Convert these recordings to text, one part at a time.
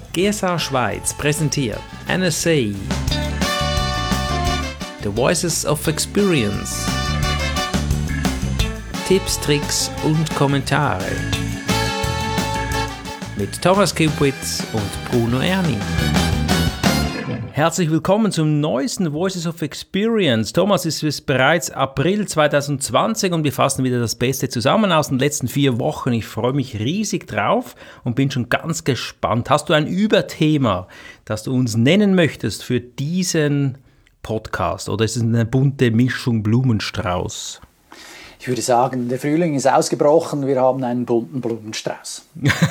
GSA Schweiz präsentiert NSA The Voices of Experience. Tipps, Tricks und Kommentare mit Thomas Kipwitz und Bruno Erni. Herzlich willkommen zum neuesten Voices of Experience. Thomas, es ist bereits April 2020 und wir fassen wieder das Beste zusammen aus den letzten 4 Wochen. Ich freue mich riesig drauf und bin schon ganz gespannt. Hast du ein Überthema, das du uns nennen möchtest für diesen Podcast? Oder ist es eine bunte Mischung Blumenstrauß? Ich würde sagen, der Frühling ist ausgebrochen, wir haben einen bunten Blumenstrauß.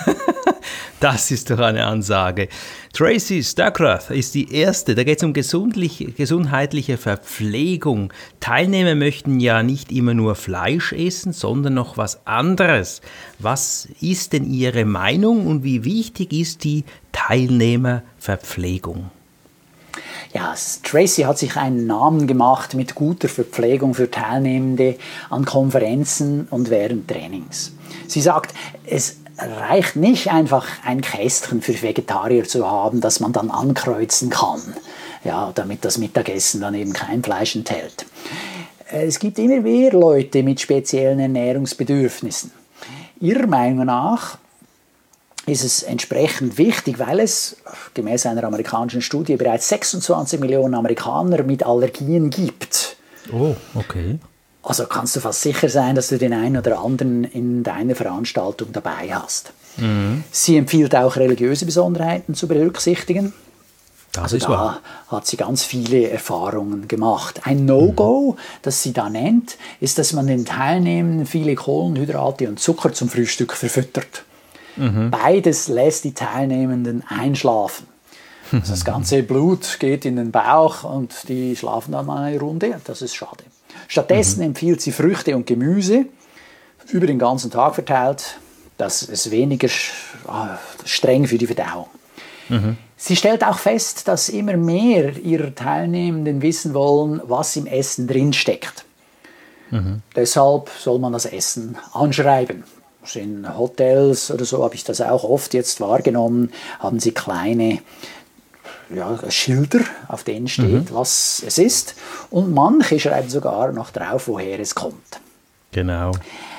Das ist doch eine Ansage. Tracy Stuckrath ist die erste. Da geht es um gesundheitliche Verpflegung. Teilnehmer möchten ja nicht immer nur Fleisch essen, sondern noch was anderes. Was ist denn Ihre Meinung und wie wichtig ist die Teilnehmerverpflegung? Ja, Tracy hat sich einen Namen gemacht mit guter Verpflegung für Teilnehmende an Konferenzen und während Trainings. Sie sagt, es reicht nicht einfach ein Kästchen für Vegetarier zu haben, das man dann ankreuzen kann, ja, damit das Mittagessen dann eben kein Fleisch enthält. Es gibt immer mehr Leute mit speziellen Ernährungsbedürfnissen. Ihrer Meinung nach ist es entsprechend wichtig, weil es gemäß einer amerikanischen Studie bereits 26 Millionen Amerikaner mit Allergien gibt. Oh, okay. Also kannst du fast sicher sein, dass du den einen oder anderen in deiner Veranstaltung dabei hast. Mhm. Sie empfiehlt auch religiöse Besonderheiten zu berücksichtigen. Das ist wahr. Da hat sie ganz viele Erfahrungen gemacht. Ein No-Go, das sie da nennt, ist, dass man den Teilnehmenden viele Kohlenhydrate und Zucker zum Frühstück verfüttert. Mhm. Beides lässt die Teilnehmenden einschlafen. Also das ganze Blut geht in den Bauch und die schlafen dann mal eine Runde. Das ist schade. Stattdessen empfiehlt sie Früchte und Gemüse über den ganzen Tag verteilt. Das ist weniger streng für die Verdauung. Mhm. Sie stellt auch fest, dass immer mehr ihrer Teilnehmenden wissen wollen, was im Essen drinsteckt. Mhm. Deshalb soll man das Essen anschreiben. In Hotels oder so habe ich das auch oft jetzt wahrgenommen, haben sie kleine Schilder, auf denen steht, was es ist. Und manche schreiben sogar noch drauf, woher es kommt. Genau.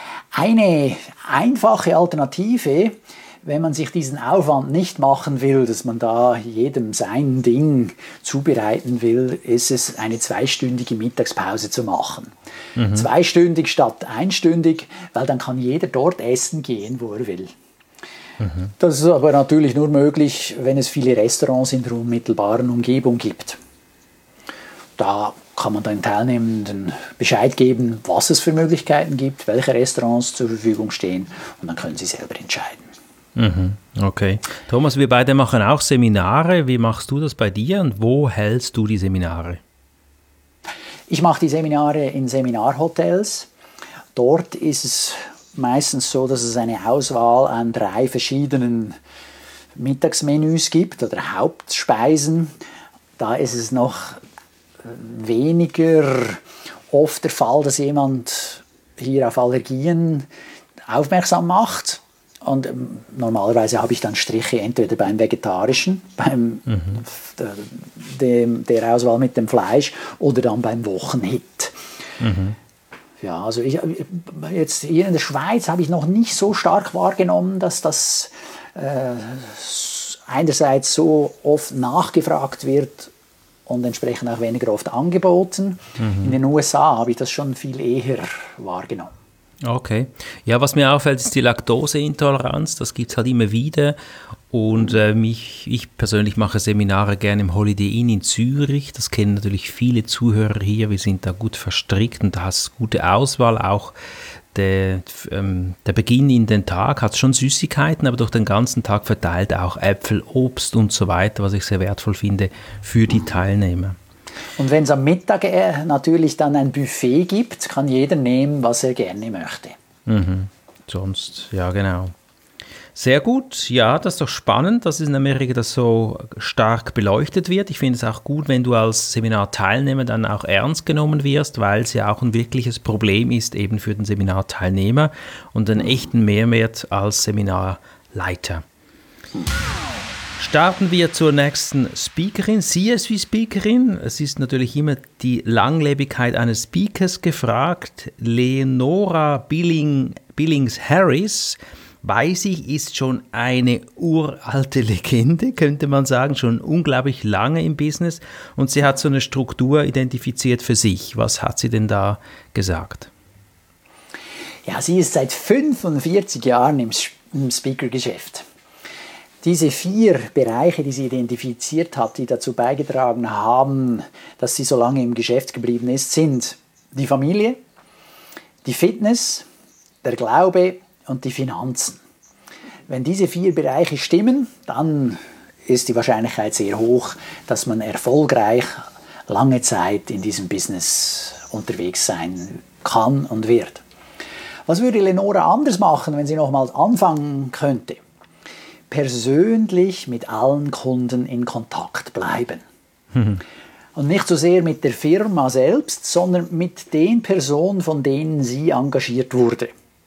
Eine einfache Alternative, wenn man sich diesen Aufwand nicht machen will, dass man da jedem sein Ding zubereiten will, ist es, eine 2-stündige Mittagspause zu machen. 2-stündig statt 1-stündig, weil dann kann jeder dort essen gehen, wo er will. Das ist aber natürlich nur möglich, wenn es viele Restaurants in der unmittelbaren Umgebung gibt. Da kann man den Teilnehmenden Bescheid geben, was es für Möglichkeiten gibt, welche Restaurants zur Verfügung stehen, und dann können sie selber entscheiden. Okay. Thomas, wir beide machen auch Seminare. Wie machst du das bei dir und wo hältst du die Seminare? Ich mache die Seminare in Seminarhotels. Dort ist es meistens so, dass es eine Auswahl an 3 verschiedenen Mittagsmenüs gibt oder Hauptspeisen. Da ist es noch weniger oft der Fall, dass jemand hier auf Allergien aufmerksam macht. Und normalerweise habe ich dann Striche entweder beim Vegetarischen, beim der Auswahl mit dem Fleisch, oder dann beim Wochenhit. Ja, also jetzt hier in der Schweiz habe ich noch nicht so stark wahrgenommen, dass das einerseits so oft nachgefragt wird und entsprechend auch weniger oft angeboten. In den USA habe ich das schon viel eher wahrgenommen. Okay. Ja, was mir auffällt, ist die Laktoseintoleranz. Das gibt es halt immer wieder. Und ich persönlich mache Seminare gerne im Holiday Inn in Zürich. Das kennen natürlich viele Zuhörer hier. Wir sind da gut verstrickt und da hast gute Auswahl. Auch der Beginn in den Tag hat schon Süßigkeiten, aber durch den ganzen Tag verteilt auch Äpfel, Obst und so weiter, was ich sehr wertvoll finde für die Teilnehmer. Und wenn es am Mittag natürlich dann ein Buffet gibt, kann jeder nehmen, was er gerne möchte. Sonst, ja genau. Sehr gut, ja, das ist doch spannend, dass es in Amerika das so stark beleuchtet wird. Ich finde es auch gut, wenn du als Seminarteilnehmer dann auch ernst genommen wirst, weil es ja auch ein wirkliches Problem ist eben für den Seminarteilnehmer und einen echten Mehrwert als Seminarleiter. Starten wir zur nächsten Speakerin, CSV-Speakerin. Es ist natürlich immer die Langlebigkeit eines Speakers gefragt. Leonora Billings-Harris, weiß ich, ist schon eine uralte Legende, könnte man sagen, schon unglaublich lange im Business. Und sie hat so eine Struktur identifiziert für sich. Was hat sie denn da gesagt? Ja, sie ist seit 45 Jahren im Speaker-Geschäft. Diese 4 Bereiche, die sie identifiziert hat, die dazu beigetragen haben, dass sie so lange im Geschäft geblieben ist, sind die Familie, die Fitness, der Glaube und die Finanzen. Wenn diese 4 Bereiche stimmen, dann ist die Wahrscheinlichkeit sehr hoch, dass man erfolgreich lange Zeit in diesem Business unterwegs sein kann und wird. Was würde Leonora anders machen, wenn sie nochmals anfangen könnte? Persönlich mit allen Kunden in Kontakt bleiben. Und nicht so sehr mit der Firma selbst, sondern mit den Personen, von denen sie engagiert wurde.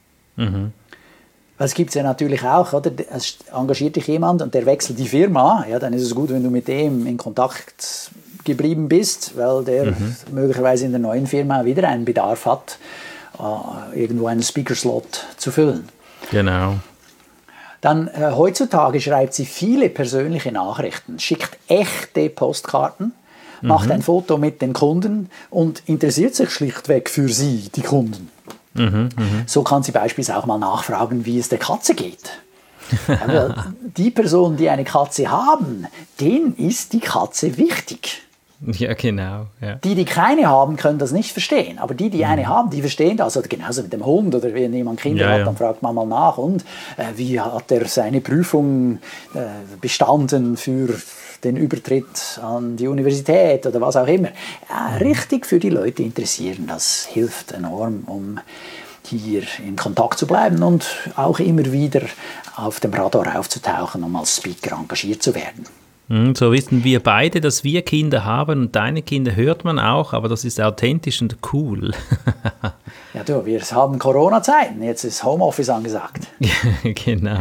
Das gibt es ja natürlich auch, oder? Es engagiert dich jemand und der wechselt die Firma, ja, dann ist es gut, wenn du mit dem in Kontakt geblieben bist, weil der möglicherweise in der neuen Firma wieder einen Bedarf hat, irgendwo einen Speaker-Slot zu füllen. Genau. Dann heutzutage schreibt sie viele persönliche Nachrichten, schickt echte Postkarten, macht ein Foto mit den Kunden und interessiert sich schlichtweg für sie, die Kunden. So kann sie beispielsweise auch mal nachfragen, wie es der Katze geht. Aber die Personen, die eine Katze haben, denen ist die Katze wichtig. Ja, genau. Ja. Die keine haben, können das nicht verstehen. Aber die eine haben, die verstehen das. Oder genauso mit dem Hund. Oder wenn jemand Kinder hat, dann fragt man mal nach. Und wie hat er seine Prüfung bestanden für den Übertritt an die Universität oder was auch immer. Richtig für die Leute interessieren. Das hilft enorm, um hier in Kontakt zu bleiben und auch immer wieder auf dem Radar aufzutauchen, um als Speaker engagiert zu werden. So wissen wir beide, dass wir Kinder haben und deine Kinder hört man auch, aber das ist authentisch und cool. Ja du, wir haben Corona-Zeiten, jetzt ist Homeoffice angesagt. Genau.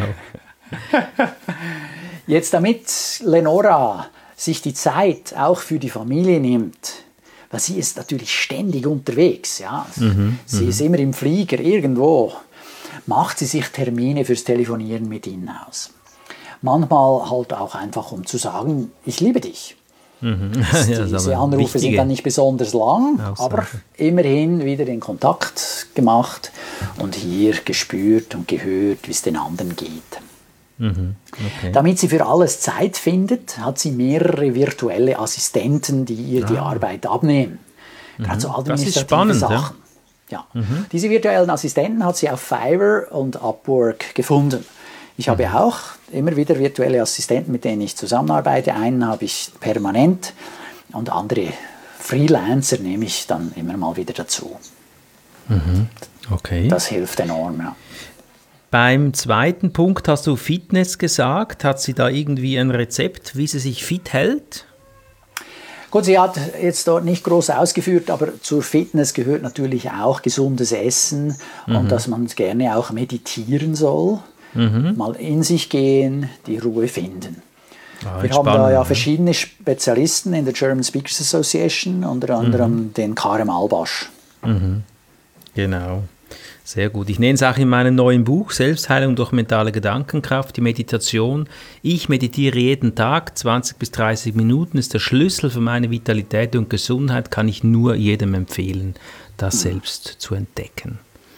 Jetzt damit Leonora sich die Zeit auch für die Familie nimmt, weil sie ist natürlich ständig unterwegs, ja. Sie ist immer im Flieger irgendwo, macht sie sich Termine fürs Telefonieren mit ihnen aus. Manchmal halt auch einfach, um zu sagen, ich liebe dich. Diese Anrufe sind dann nicht besonders lang, aber immerhin wieder in Kontakt gemacht und hier gespürt und gehört, wie es den anderen geht. Okay. Damit sie für alles Zeit findet, hat sie mehrere virtuelle Assistenten, die ihr die Arbeit abnehmen. Gerade so administrative Sachen. Ja. Diese virtuellen Assistenten hat sie auf Fiverr und Upwork gefunden. Ich habe auch immer wieder virtuelle Assistenten, mit denen ich zusammenarbeite. Einen habe ich permanent und andere Freelancer nehme ich dann immer mal wieder dazu. Okay. Das hilft enorm, ja. Beim zweiten Punkt hast du Fitness gesagt. Hat sie da irgendwie ein Rezept, wie sie sich fit hält? Gut, sie hat jetzt dort nicht groß ausgeführt, aber zur Fitness gehört natürlich auch gesundes Essen und dass man gerne auch meditieren soll. Mal in sich gehen, die Ruhe finden. Wir haben da ja verschiedene Spezialisten in der German Speakers Association, unter anderem den Karem Albasch. Genau, sehr gut. Ich nenne es auch in meinem neuen Buch Selbstheilung durch mentale Gedankenkraft, die Meditation. Ich meditiere jeden Tag, 20 bis 30 Minuten, ist der Schlüssel für meine Vitalität und Gesundheit, kann ich nur jedem empfehlen, das selbst zu entdecken.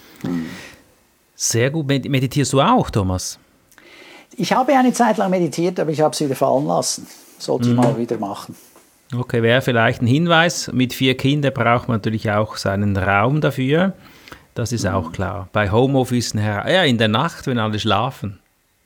Sehr gut. Meditierst du auch, Thomas? Ich habe eine Zeit lang meditiert, aber ich habe es wieder fallen lassen. Sollte ich mal wieder machen. Okay, wäre vielleicht ein Hinweis. Mit 4 Kindern braucht man natürlich auch seinen Raum dafür. Das ist auch klar. Bei Homeoffice in der Nacht, wenn alle schlafen.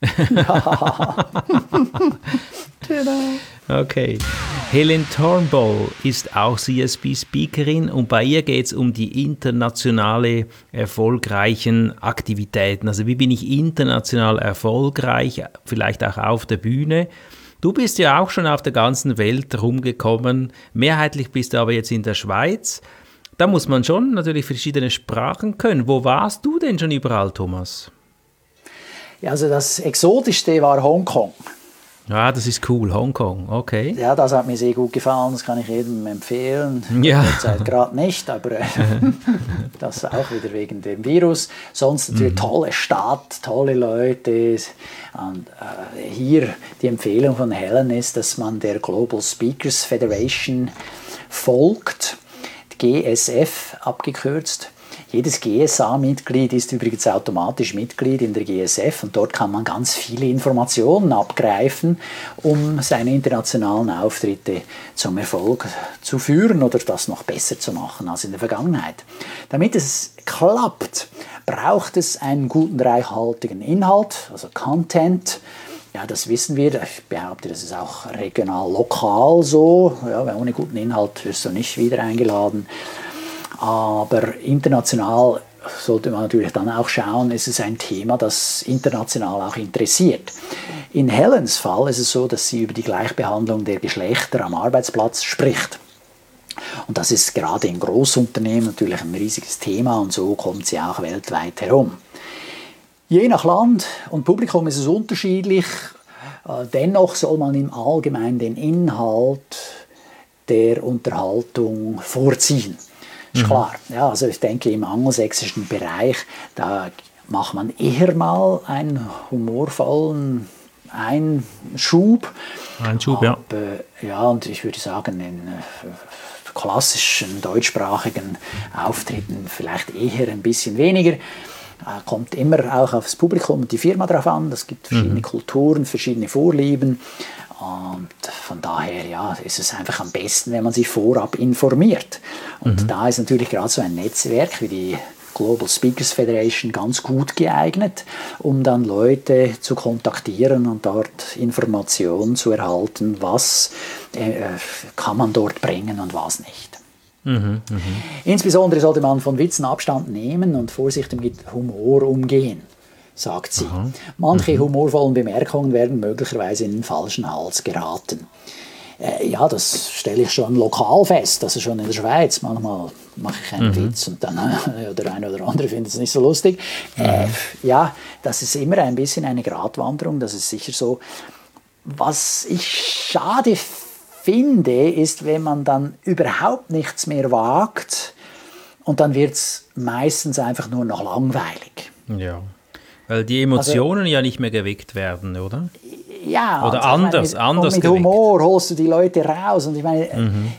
Genau. Okay. Helen Turnbull ist auch CSB-Speakerin und bei ihr geht es um die internationale erfolgreichen Aktivitäten. Also wie bin ich international erfolgreich, vielleicht auch auf der Bühne. Du bist ja auch schon auf der ganzen Welt rumgekommen. Mehrheitlich bist du aber jetzt in der Schweiz. Da muss man schon natürlich verschiedene Sprachen können. Wo warst du denn schon überall, Thomas? Ja, also das Exotischste war Hongkong. Ah, das ist cool, Hongkong, okay. Ja, das hat mir sehr gut gefallen, das kann ich jedem empfehlen. Ja. Derzeit gerade nicht, aber das auch wieder wegen dem Virus. Sonst natürlich tolle Stadt, tolle Leute. Und hier die Empfehlung von Helen ist, dass man der Global Speakers Federation folgt, GSF abgekürzt. Jedes GSA-Mitglied ist übrigens automatisch Mitglied in der GSF und dort kann man ganz viele Informationen abgreifen, um seine internationalen Auftritte zum Erfolg zu führen oder das noch besser zu machen als in der Vergangenheit. Damit es klappt, braucht es einen guten, reichhaltigen Inhalt, also Content. Ja, das wissen wir. Ich behaupte, das ist auch regional, lokal so. Ja, ohne guten Inhalt wirst du nicht wieder eingeladen. Aber international sollte man natürlich dann auch schauen, ist es ein Thema, das international auch interessiert. In Helens Fall ist es so, dass sie über die Gleichbehandlung der Geschlechter am Arbeitsplatz spricht. Und das ist gerade in Großunternehmen natürlich ein riesiges Thema und so kommt sie auch weltweit herum. Je nach Land und Publikum ist es unterschiedlich. Dennoch soll man im Allgemeinen den Inhalt der Unterhaltung vorziehen. Ist klar. Ja, also ich denke, im angelsächsischen Bereich, da macht man eher mal einen humorvollen Einschub. Ja. Ja, und ich würde sagen, in klassischen deutschsprachigen Auftritten vielleicht eher ein bisschen weniger. Kommt immer auch aufs Publikum und die Firma drauf an. Es gibt verschiedene Kulturen, verschiedene Vorlieben. Und von daher ja, ist es einfach am besten, wenn man sich vorab informiert. Und da ist natürlich gerade so ein Netzwerk wie die Global Speakers Federation ganz gut geeignet, um dann Leute zu kontaktieren und dort Informationen zu erhalten, was kann man dort bringen und was nicht. Insbesondere sollte man von Witzen Abstand nehmen und vorsichtig mit Humor umgehen, sagt sie. Manche humorvollen Bemerkungen werden möglicherweise in den falschen Hals geraten. Ja, das stelle ich schon lokal fest, also schon in der Schweiz. Manchmal mache ich einen Witz und dann der eine oder andere findet es nicht so lustig. Ja, das ist immer ein bisschen eine Gratwanderung, das ist sicher so. Was ich schade finde, ist, wenn man dann überhaupt nichts mehr wagt und dann wird es meistens einfach nur noch langweilig. Ja, weil die Emotionen ja nicht mehr geweckt werden, oder? Ja, oder anders mit Humor holst du die Leute raus. Und ich meine,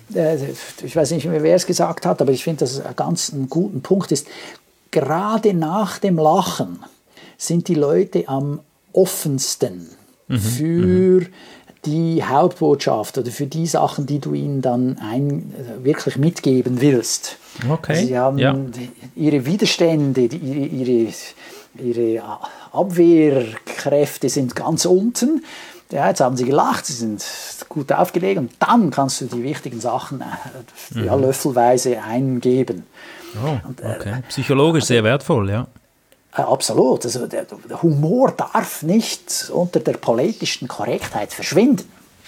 ich weiß nicht mehr, wer es gesagt hat, aber ich finde, dass es einen guten Punkt ist. Gerade nach dem Lachen sind die Leute am offensten für die Hauptbotschaft oder für die Sachen, die du ihnen dann wirklich mitgeben willst. Okay. Also sie haben ihre Widerstände, ihre Abwehrkräfte sind ganz unten. Ja, jetzt haben sie gelacht, sie sind gut aufgelegt und dann kannst du die wichtigen Sachen löffelweise eingeben. Oh, okay. Psychologisch sehr wertvoll, ja. Absolut. Also der Humor darf nicht unter der politischen Korrektheit verschwinden.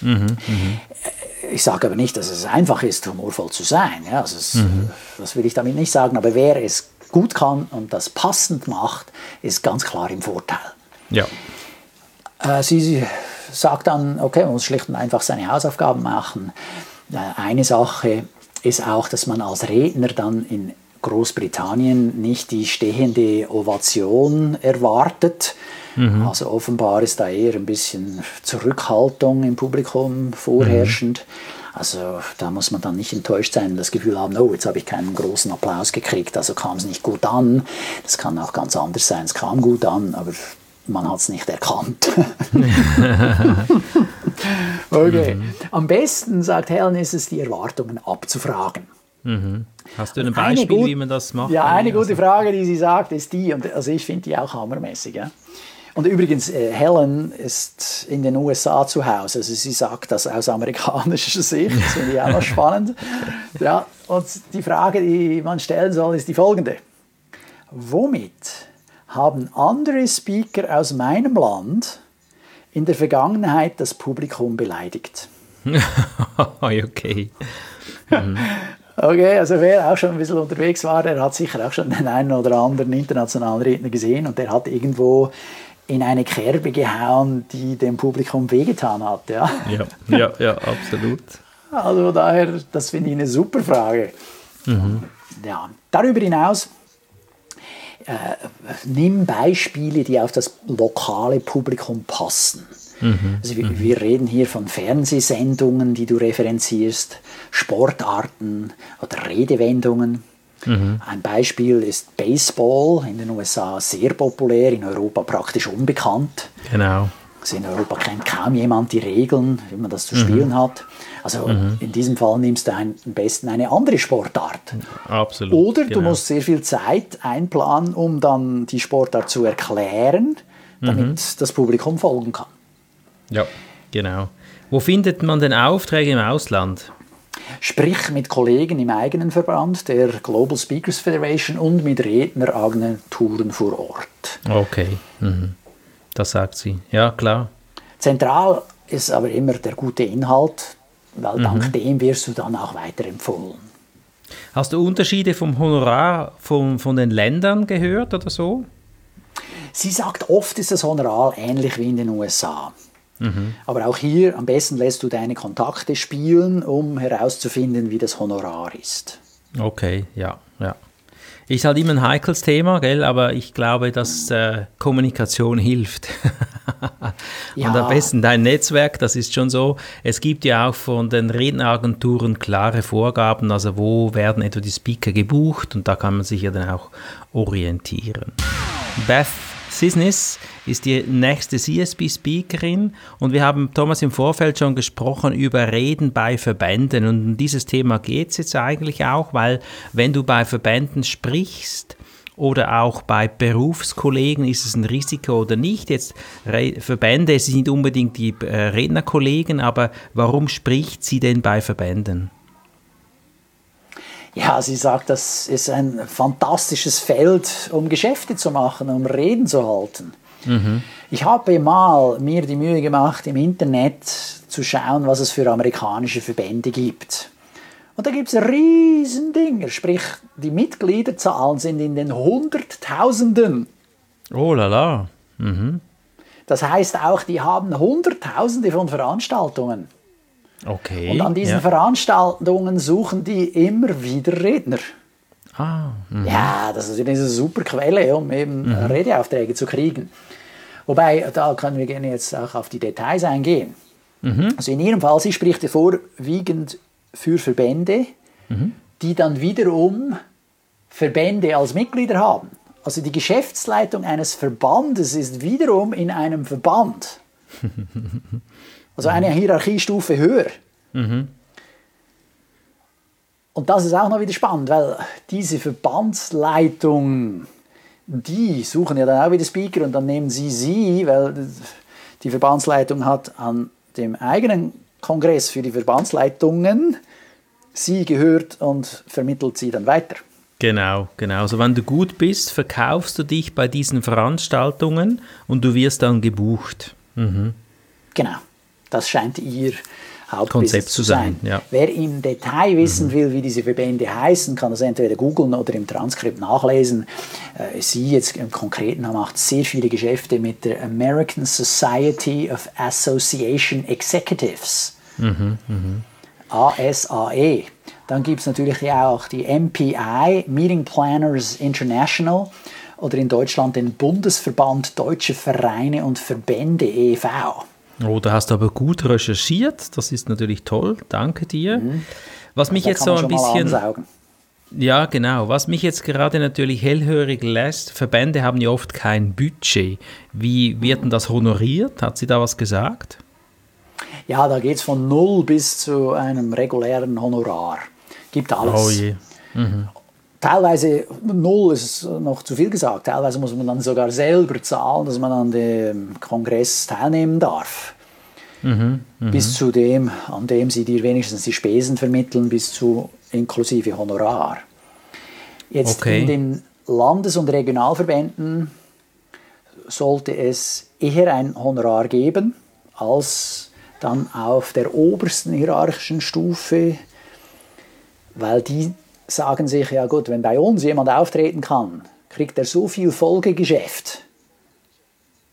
Ich sage aber nicht, dass es einfach ist, humorvoll zu sein. Ja, also das will ich damit nicht sagen. Aber wer es gut kann und das passend macht, ist ganz klar im Vorteil. Ja. Sie sagt dann, okay, man muss schlicht und einfach seine Hausaufgaben machen. Eine Sache ist auch, dass man als Redner dann in Großbritannien nicht die stehende Ovation erwartet. Also offenbar ist da eher ein bisschen Zurückhaltung im Publikum vorherrschend. Also da muss man dann nicht enttäuscht sein und das Gefühl haben, oh, jetzt habe ich keinen großen Applaus gekriegt, also kam es nicht gut an. Das kann auch ganz anders sein, es kam gut an, aber man hat es nicht erkannt. Okay. Am besten, sagt Helen, ist es, die Erwartungen abzufragen. Hast du ein Beispiel, wie man das macht? Ja, eine gute Frage, die sie sagt, ist die, und also ich finde die auch hammermäßig. Ja? Und übrigens, Helen ist in den USA zu Hause, also sie sagt das aus amerikanischer Sicht, das finde ich auch noch spannend. Ja, und die Frage, die man stellen soll, ist die folgende. Womit haben andere Speaker aus meinem Land in der Vergangenheit das Publikum beleidigt? Okay. Okay, also wer auch schon ein bisschen unterwegs war, der hat sicher auch schon den einen oder anderen internationalen Redner gesehen und der hat irgendwo in eine Kerbe gehauen, die dem Publikum wehgetan hat. Ja, ja, absolut. Also daher, das finde ich eine super Frage. Ja, darüber hinaus, nimm Beispiele, die auf das lokale Publikum passen. Also wir reden hier von Fernsehsendungen, die du referenzierst, Sportarten oder Redewendungen. Ein Beispiel ist Baseball, in den USA sehr populär, in Europa praktisch unbekannt. Genau. Also in Europa kennt kaum jemand die Regeln, wie man das zu spielen hat. Also in diesem Fall nimmst du am besten eine andere Sportart. Absolut. Oder du musst sehr viel Zeit einplanen, um dann die Sportart zu erklären, damit das Publikum folgen kann. Ja, genau. Wo findet man denn Aufträge im Ausland? Sprich mit Kollegen im eigenen Verband, der Global Speakers Federation, und mit Redneragenturen vor Ort. Okay, das sagt sie. Ja, klar. Zentral ist aber immer der gute Inhalt, weil dank dem wirst du dann auch weiterempfohlen. Hast du Unterschiede vom Honorar von den Ländern gehört oder so? Sie sagt, oft ist das Honorar ähnlich wie in den USA. Aber auch hier, am besten lässt du deine Kontakte spielen, um herauszufinden, wie das Honorar ist. Okay, ja. Ist halt immer ein heikles Thema, gell? Aber ich glaube, dass Kommunikation hilft. Und am besten dein Netzwerk, das ist schon so. Es gibt ja auch von den Redneragenturen klare Vorgaben, also wo werden etwa die Speaker gebucht, und da kann man sich ja dann auch orientieren. Beth Sisnis ist die nächste CSB-Speakerin, und wir haben, Thomas, im Vorfeld schon gesprochen über Reden bei Verbänden, und um dieses Thema geht es jetzt eigentlich auch, weil wenn du bei Verbänden sprichst oder auch bei Berufskollegen, ist es ein Risiko oder nicht. Jetzt Verbände, sie sind unbedingt die Rednerkollegen, aber warum spricht sie denn bei Verbänden? Ja, sie sagt, das ist ein fantastisches Feld, um Geschäfte zu machen, um Reden zu halten. Ich habe mal mir die Mühe gemacht, im Internet zu schauen, was es für amerikanische Verbände gibt. Und da gibt es Riesendinger, sprich, die Mitgliederzahlen sind in den Hunderttausenden. Oh la la. Das heißt auch, die haben Hunderttausende von Veranstaltungen. Okay. Und an diesen Veranstaltungen suchen die immer wieder Redner. Ja, das ist eine super Quelle, um eben Redeaufträge zu kriegen. Wobei, da können wir gerne jetzt auch auf die Details eingehen. Also in ihrem Fall, sie spricht ja vorwiegend für Verbände, die dann wiederum Verbände als Mitglieder haben. Also die Geschäftsleitung eines Verbandes ist wiederum in einem Verband. Also eine Hierarchiestufe höher. Und das ist auch noch wieder spannend, weil diese Verbandsleitung, die suchen ja dann auch wieder Speaker, und dann nehmen sie, weil die Verbandsleitung hat an dem eigenen Kongress für die Verbandsleitungen sie gehört und vermittelt sie dann weiter. Genau. Also wenn du gut bist, verkaufst du dich bei diesen Veranstaltungen und du wirst dann gebucht. Genau, das scheint ihr Konzept zu sein. Ja. Wer im Detail wissen will, wie diese Verbände heißen, kann das entweder googeln oder im Transkript nachlesen. Sie jetzt im Konkreten macht sehr viele Geschäfte mit der American Society of Association Executives. ASAE. Dann gibt es natürlich auch die MPI, Meeting Planners International, oder in Deutschland den Bundesverband Deutsche Vereine und Verbände e.V. Oh, da hast du aber gut recherchiert. Das ist natürlich toll. Danke dir. Was mich jetzt so ein bisschen... Ja, genau. Was mich jetzt gerade natürlich hellhörig lässt, Verbände haben ja oft kein Budget. Wie wird denn das honoriert? Hat sie da was gesagt? Ja, da geht es von 0 bis zu einem regulären Honorar. Gibt alles. Oh je. Teilweise 0 ist noch zu viel gesagt. Teilweise muss man dann sogar selber zahlen, dass man an dem Kongress teilnehmen darf. Bis zu dem, an dem sie dir wenigstens die Spesen vermitteln, bis zu inklusive Honorar. Jetzt in den Landes- und Regionalverbänden sollte es eher ein Honorar geben, als dann auf der obersten hierarchischen Stufe, weil die sagen sich, ja gut, wenn bei uns jemand auftreten kann, kriegt er so viel Folgegeschäft,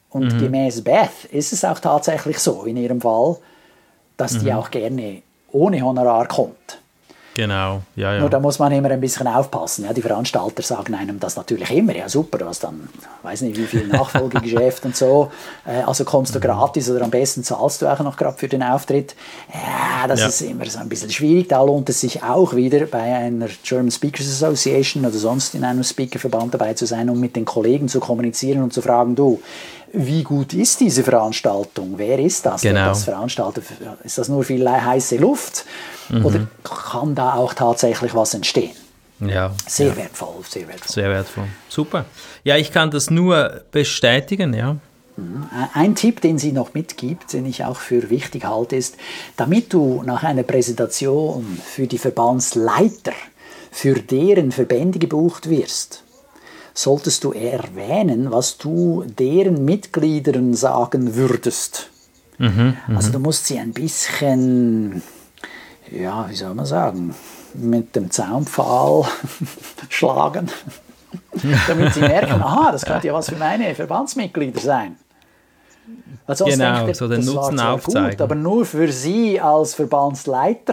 Und gemäß Beth ist es auch tatsächlich so in ihrem Fall, dass die auch gerne ohne Honorar kommt. Genau, ja, ja. Nur da muss man immer ein bisschen aufpassen. Ja, die Veranstalter sagen einem das natürlich immer. Ja, super, du hast dann, weiß nicht wie viel Nachfolgegeschäft und so. Also kommst du gratis oder am besten zahlst du auch noch gerade für den Auftritt. Ja, das ist immer so ein bisschen schwierig. Da lohnt es sich auch wieder bei einer German Speakers Association oder sonst in einem Speakerverband dabei zu sein, um mit den Kollegen zu kommunizieren und zu fragen, du, wie gut ist diese Veranstaltung? Wer ist das? Genau. Wer das veranstaltet? Ist das nur viel heiße Luft? Oder kann da auch tatsächlich was entstehen? Ja. Sehr wertvoll, sehr wertvoll. Sehr wertvoll. Super. Ja, ich kann das nur bestätigen, ja. Ein Tipp, den sie noch mitgibt, den ich auch für wichtig halte, ist, damit du nach einer Präsentation für die Verbandsleiter, für deren Verbände gebucht wirst, solltest du erwähnen, was du deren Mitgliedern sagen würdest. Also du musst sie ein bisschen, ja, wie soll man sagen, mit dem Zaunpfahl schlagen, damit sie merken, aha, das könnte ja was für meine Verbandsmitglieder sein. Weil sonst Genau, denkt er, so den das war Nutzen zwar aufzeigen. gut, aber nur für sie als Verbandsleiter.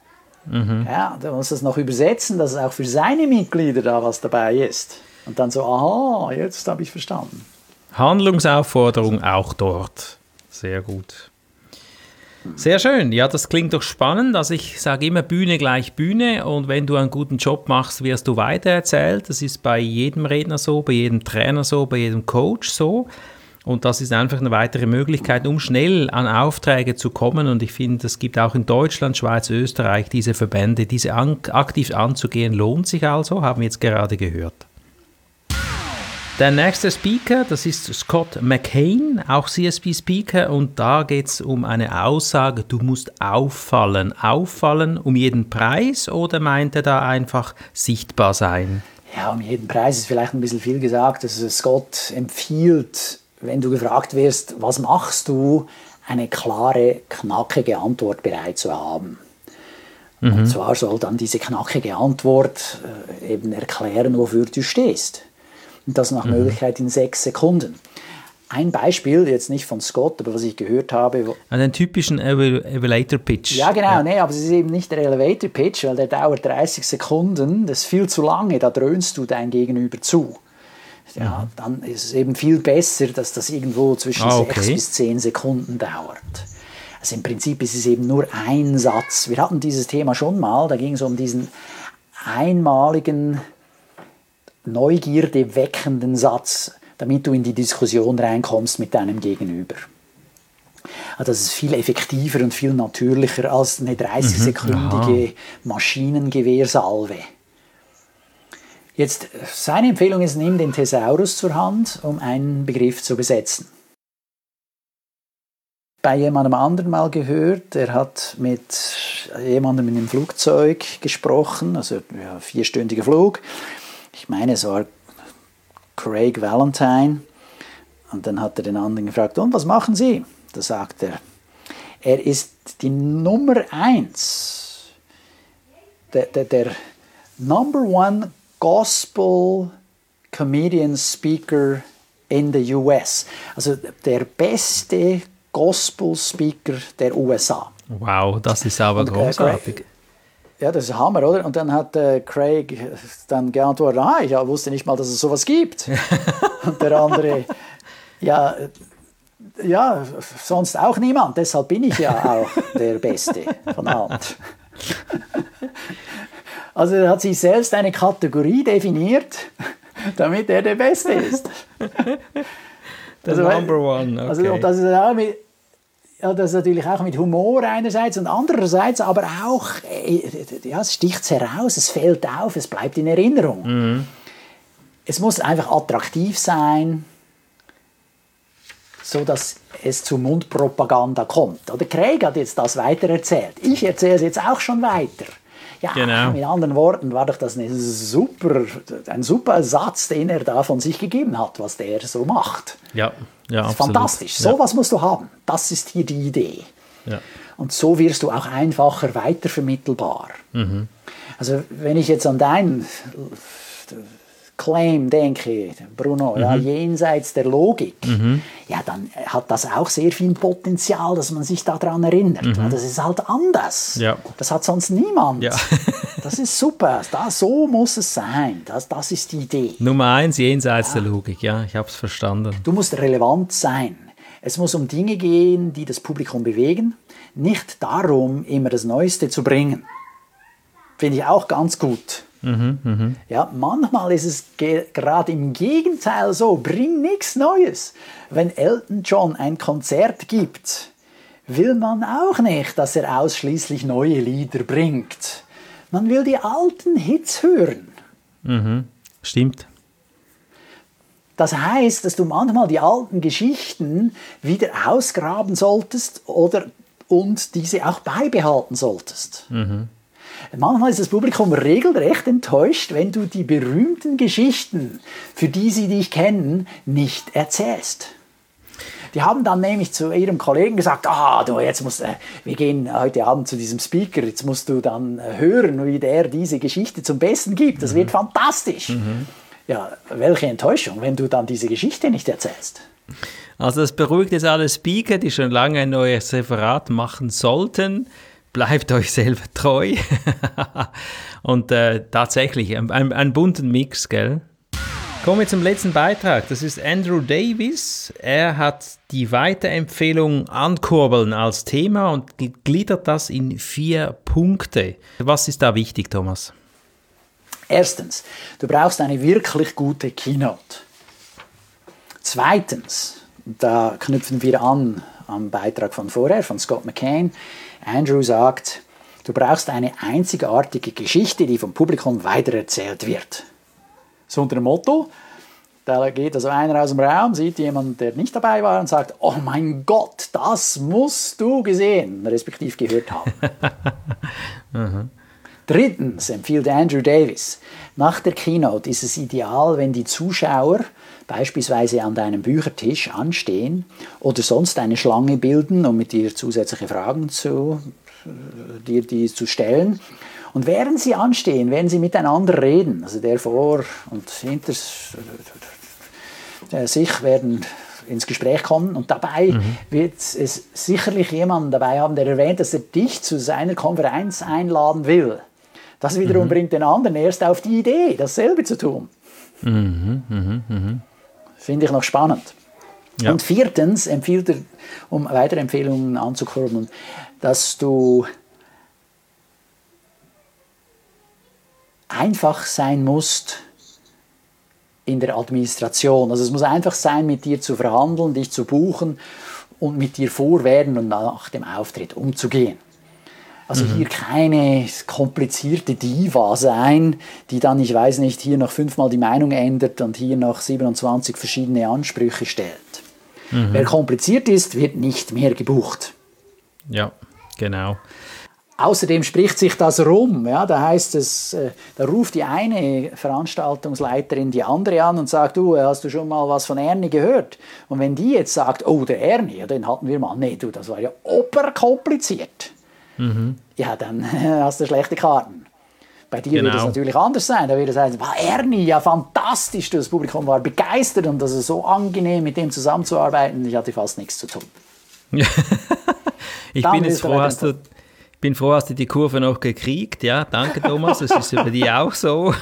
Ja, da muss das noch übersetzen, dass auch für seine Mitglieder da was dabei ist. Und dann so, aha, jetzt habe ich verstanden. Handlungsaufforderung auch dort. Sehr gut. Sehr schön. Ja, das klingt doch spannend. Also ich sage immer Bühne gleich Bühne und wenn du einen guten Job machst, wirst du weitererzählt. Das ist bei jedem Redner so, bei jedem Trainer so, bei jedem Coach so. Und das ist einfach eine weitere Möglichkeit, um schnell an Aufträge zu kommen. Und ich finde, es gibt auch in Deutschland, Schweiz, Österreich diese Verbände, diese aktiv anzugehen, lohnt sich also, haben wir jetzt gerade gehört. Der nächste Speaker, das ist Scott McCain, auch CSP-Speaker, und da geht es um eine Aussage, du musst auffallen. Auffallen um jeden Preis oder meint er da einfach sichtbar sein? Ja, um jeden Preis ist vielleicht ein bisschen viel gesagt. Also Scott empfiehlt, wenn du gefragt wirst, was machst du, eine klare, knackige Antwort bereit zu haben. Und zwar soll dann diese knackige Antwort eben erklären, wofür du stehst. Und das nach Möglichkeit in 6 Sekunden. Ein Beispiel, jetzt nicht von Scott, aber was ich gehört habe. Einen typischen Elevator-Pitch. Ja, genau, ja. Nee, aber es ist eben nicht der Elevator-Pitch, weil der dauert 30 Sekunden. Das ist viel zu lange, da dröhnst du dein Gegenüber zu. Ja, dann ist es eben viel besser, dass das irgendwo zwischen 6 bis 10 Sekunden dauert. Also im Prinzip ist es eben nur ein Satz. Wir hatten dieses Thema schon mal, da ging es um diesen einmaligen, Neugierde weckenden Satz, damit du in die Diskussion reinkommst mit deinem Gegenüber. Also das ist viel effektiver und viel natürlicher als eine 30-sekündige Maschinengewehrsalve. Jetzt, seine Empfehlung ist, nimm den Thesaurus zur Hand, um einen Begriff zu besetzen. Bei jemandem anderen mal gehört, der hat mit jemandem in einem Flugzeug gesprochen, also ja, 4-stündiger Flug. Ich meine, es war Craig Valentine. Und dann hat er den anderen gefragt, und was machen Sie? Da sagt er ist die Nummer 1, der Number 1 Gospel Comedian Speaker in the US. Also der beste Gospel Speaker der USA. Wow, das ist aber großartig. Ja, das ist Hammer, oder? Und dann hat Craig dann geantwortet, ich wusste nicht mal, dass es sowas gibt. Und der andere, ja, sonst auch niemand, deshalb bin ich ja auch der Beste von allen. Also er hat sich selbst eine Kategorie definiert, damit er der Beste ist. Der Number One, okay. Also, und das ist auch das ist natürlich auch mit Humor einerseits und andererseits, aber auch, ja, es sticht heraus, es fällt auf, es bleibt in Erinnerung. Es muss einfach attraktiv sein, so dass es zu Mundpropaganda kommt. Oder Craig hat jetzt das weitererzählt. Ich erzähle es jetzt auch schon weiter. Ja, genau. Mit anderen Worten war doch das ein super Satz, den er da von sich gegeben hat, was der so macht. Ja, absolut. Fantastisch. So was musst du haben. Das ist hier die Idee. Ja. Und so wirst du auch einfacher weitervermittelbar. Also wenn ich jetzt an dein Claim denke, Bruno, ja, jenseits der Logik, ja, dann hat das auch sehr viel Potenzial, dass man sich daran erinnert. Weil das ist halt anders. Ja. Das hat sonst niemand. Ja. Das ist super. So muss es sein. Das ist die Idee. Nummer 1, jenseits der Logik. Ja, ich habe es verstanden. Du musst relevant sein. Es muss um Dinge gehen, die das Publikum bewegen, nicht darum, immer das Neueste zu bringen. Finde ich auch ganz gut. Ja, manchmal ist es gerade im Gegenteil so, bring nichts Neues. Wenn Elton John ein Konzert gibt, will man auch nicht, dass er ausschließlich neue Lieder bringt. Man will die alten Hits hören. Stimmt. Das heißt, dass du manchmal die alten Geschichten wieder ausgraben solltest und diese auch beibehalten solltest. Manchmal ist das Publikum regelrecht enttäuscht, wenn du die berühmten Geschichten, für die sie dich kennen, nicht erzählst. Die haben dann nämlich zu ihrem Kollegen gesagt, wir gehen heute Abend zu diesem Speaker, jetzt musst du dann hören, wie der diese Geschichte zum Besten gibt. Das wird fantastisch. Ja, welche Enttäuschung, wenn du dann diese Geschichte nicht erzählst. Also das beruhigt jetzt alle Speaker, die schon lange ein neues Referat machen sollten. Bleibt euch selber treu. Und tatsächlich ein bunten Mix, gell? Kommen wir zum letzten Beitrag. Das ist Andrew Davis. Er hat die Weiterempfehlung Ankurbeln als Thema und gliedert das in 4 Punkte. Was ist da wichtig, Thomas? Erstens, du brauchst eine wirklich gute Keynote. Zweitens, da knüpfen wir an am Beitrag von vorher, von Scott McKain. Andrew sagt, du brauchst eine einzigartige Geschichte, die vom Publikum weitererzählt wird. So unter dem Motto, da geht also einer aus dem Raum, sieht jemand, der nicht dabei war und sagt, oh mein Gott, das musst du gesehen, respektive gehört haben. Drittens empfiehlt Andrew Davis, nach der Keynote ist es ideal, wenn die Zuschauer beispielsweise an deinem Büchertisch anstehen oder sonst eine Schlange bilden, um mit dir zusätzliche Fragen zu stellen. Und während sie anstehen, werden sie miteinander reden. Also der vor und hinter sich werden ins Gespräch kommen. Und dabei wird es sicherlich jemanden dabei haben, der erwähnt, dass er dich zu seiner Konferenz einladen will. Das wiederum bringt den anderen erst auf die Idee, dasselbe zu tun. Finde ich noch spannend. Ja. Und viertens empfiehlt er, um weitere Empfehlungen anzukurbeln, dass du einfach sein musst in der Administration. Also es muss einfach sein, mit dir zu verhandeln, dich zu buchen und mit dir vor, während und nach dem Auftritt umzugehen. Also hier keine komplizierte Diva sein, die dann, ich weiß nicht, hier noch 5-mal die Meinung ändert und hier noch 27 verschiedene Ansprüche stellt. Wer kompliziert ist, wird nicht mehr gebucht. Ja, genau. Außerdem spricht sich das rum. Ja, da heißt es, da ruft die eine Veranstaltungsleiterin die andere an und sagt, du, hast du schon mal was von Ernie gehört? Und wenn die jetzt sagt, oh, der Ernie, ja, den hatten wir mal. Nee, du, das war ja oberkompliziert. Ja, dann hast du schlechte Karten. Bei dir wird es natürlich anders sein. Da wird es heißen, Ernie, ja fantastisch, das Publikum war begeistert und das ist so angenehm, mit dem zusammenzuarbeiten. Ich hatte fast nichts zu tun. Ich bin froh, hast du die Kurve noch gekriegt. Ja, danke Thomas, das ist über die auch so.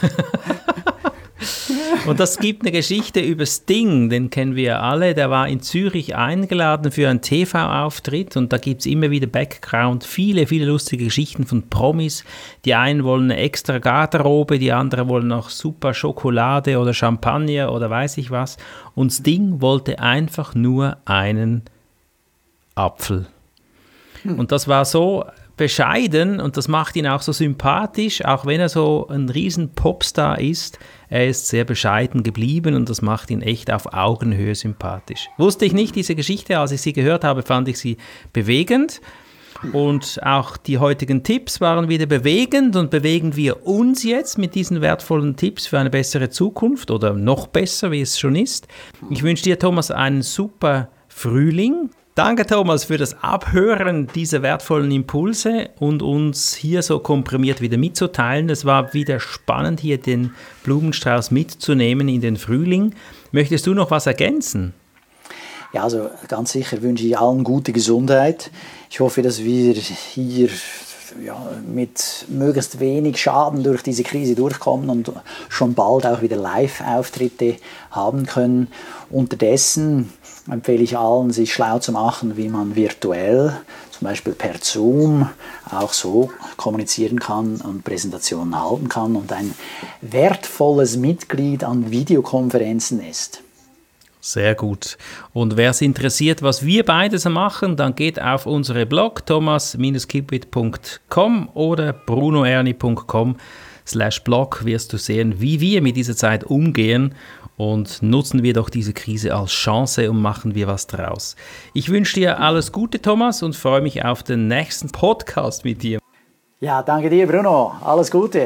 Und das gibt eine Geschichte über Sting, den kennen wir alle. Der war in Zürich eingeladen für einen TV-Auftritt und da gibt es immer wieder Background, viele, viele lustige Geschichten von Promis. Die einen wollen eine extra Garderobe, die anderen wollen noch super Schokolade oder Champagner oder weiß ich was. Und Sting wollte einfach nur einen Apfel. Und das war so bescheiden und das macht ihn auch so sympathisch, auch wenn er so ein riesen Popstar ist. Er ist sehr bescheiden geblieben und das macht ihn echt auf Augenhöhe sympathisch. Wusste ich nicht, diese Geschichte, als ich sie gehört habe, fand ich sie bewegend. Und auch die heutigen Tipps waren wieder bewegend und bewegen wir uns jetzt mit diesen wertvollen Tipps für eine bessere Zukunft oder noch besser, wie es schon ist. Ich wünsche dir, Thomas, einen super Frühling. Danke, Thomas, für das Abhören dieser wertvollen Impulse und uns hier so komprimiert wieder mitzuteilen. Es war wieder spannend, hier den Blumenstrauß mitzunehmen in den Frühling. Möchtest du noch was ergänzen? Ja, also ganz sicher wünsche ich allen gute Gesundheit. Ich hoffe, dass wir hier mit möglichst wenig Schaden durch diese Krise durchkommen und schon bald auch wieder Live-Auftritte haben können. Unterdessen empfehle ich allen, sich schlau zu machen, wie man virtuell, zum Beispiel per Zoom, auch so kommunizieren kann und Präsentationen halten kann und ein wertvolles Mitglied an Videokonferenzen ist. Sehr gut. Und wer es interessiert, was wir beides machen, dann geht auf unsere Blog thomas-kipwith.com oder brunoerni.com/blog, wirst du sehen, wie wir mit dieser Zeit umgehen, und nutzen wir doch diese Krise als Chance und machen wir was draus. Ich wünsche dir alles Gute, Thomas, und freue mich auf den nächsten Podcast mit dir. Ja, danke dir, Bruno. Alles Gute.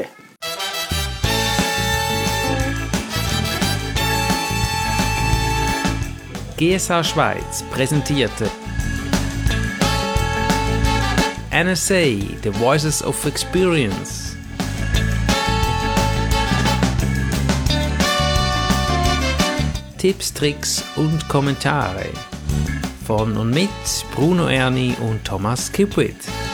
GSH Schweiz präsentierte NSA, The Voices of Experience. Tipps, Tricks und Kommentare von und mit Bruno Erni und Thomas Kipwith.